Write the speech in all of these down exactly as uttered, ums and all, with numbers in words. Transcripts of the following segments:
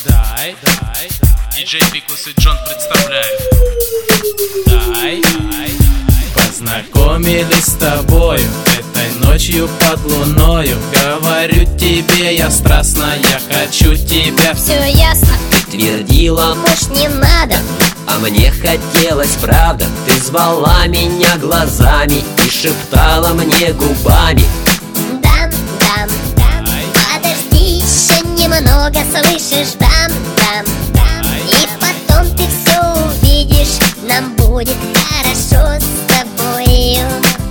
Дай, дай, диджей Пикус и Джон представляют. Дай, дай, познакомились с тобою этой ночью под луною. Говорю тебе я страстно, я хочу тебя. Все ясно, Ты твердила, муж, не надо. а мне хотелось правда. Ты звала меня глазами и шептала мне губами. Дам, дам, дам. Подожди еще немного, слышишь? Дам, дам, дам. И потом ты все увидишь. Нам будет хорошо с тобою.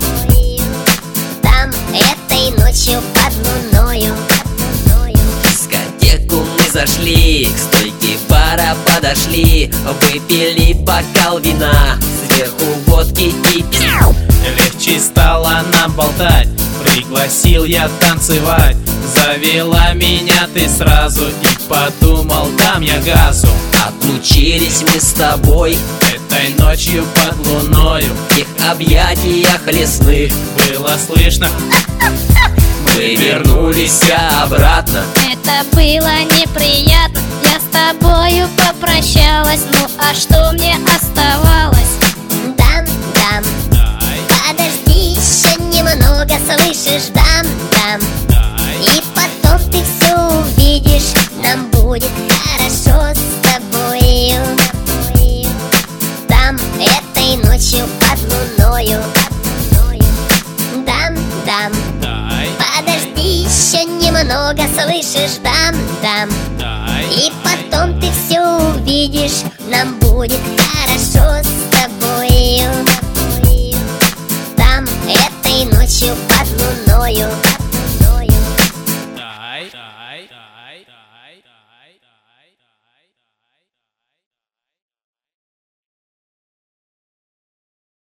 Там этой ночью под луною. В дискотеку мы зашли, к стойке бара подошли, выпили бокал вина, сверху водки и пил. Легче стало нам болтать, пригласил я танцевать. Завела меня ты сразу и подумал, дам я газу. Отлучились мы с тобой Этой ночью под луною в тех объятиях лесных. было слышно. Мы вернулись обратно. Это было неприятно. Я с тобою попрощалась. Ну а что мне оставалось? Дам, дам. Дай, Подожди еще немного, слышишь? Дам, дам. дай, И потом ты все увидишь. Нам будет хорошо с тобою. Там этой ночью под луною. Дам, дам. дай, Подожди еще немного, слышишь? Дам, дам. дай. И потом ты все увидишь. Нам будет хорошо с тобою. Там этой ночью под луною.